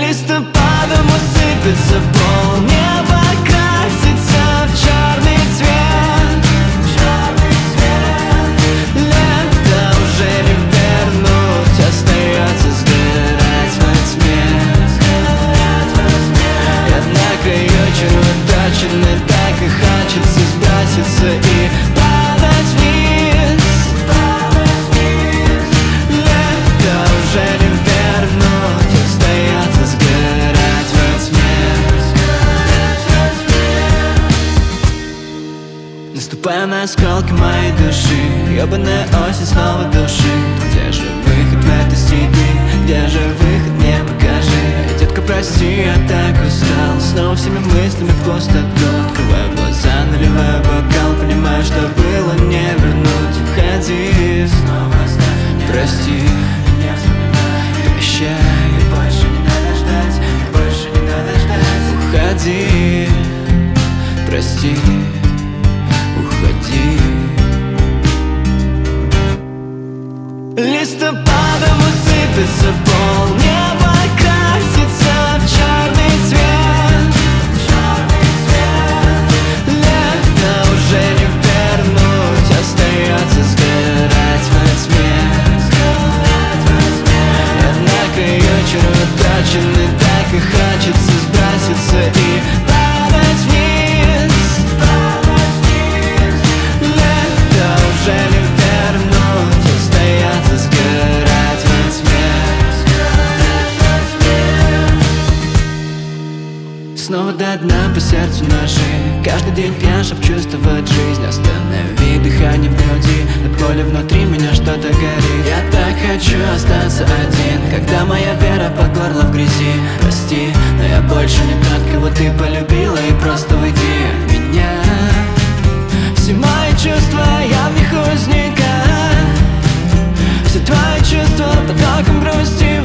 Листопадом усыпется пол, небо красится в черный цвет. Лето уже не вернуть, остается сгорать во тьме. Однако ее червоточины так и хочется сброситься и падать вниз. Лето уже не вернуть, остается сгорать во тьме. Наступая на осколки моей души, ёбаная осень снова души. Где же выход в этой степи? Где же выход, мне покажи. Детка, прости, я так устал. Снова всеми мыслями в пустоту. Открываю глаза, наливаю бокал, понимаю, что было не вернуть. Входи, прости, прощай, больше не надо ждать, больше не надо ждать. Уходи, прости, уходи. Листопадом усыпется пол, небо красится в черный цвет. Лето уже не вернуть, остается сгорать во тьме. Однако ее червоточины так и хочется сброситься и падать вниз. Лето уже не вернуть, остается сгорать во тьме. Снова до дна по сердцу ножи. Каждый день пьян, чтоб чувствовать жизнь. Останови дыхание в груди, от боли внутри меня что-то горит. Я так хочу остаться один, когда моя вера по горло в грязи. Прости, но я больше не тот, кого ты полюбила, и просто уйди от меня. Все мои чувства, я в них узникаю. Все твои чувства потоком грусти